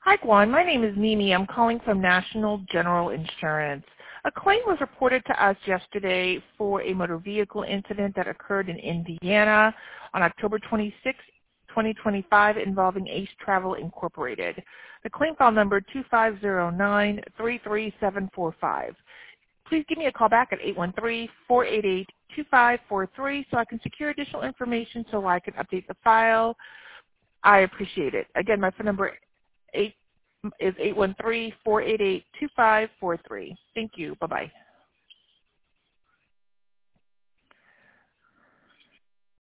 Hi, Guan. My name is Mimi. I'm calling from National General Insurance. A claim was reported to us yesterday for a motor vehicle incident that occurred in Indiana on October 26, 2025, involving Ace Travel Incorporated. The claim file number 250933745. Please give me a call back at 813-488-2543 so I can secure additional information so I can update the file. I appreciate it. Again, my phone number is 813-488-2543. Thank you. Bye-bye.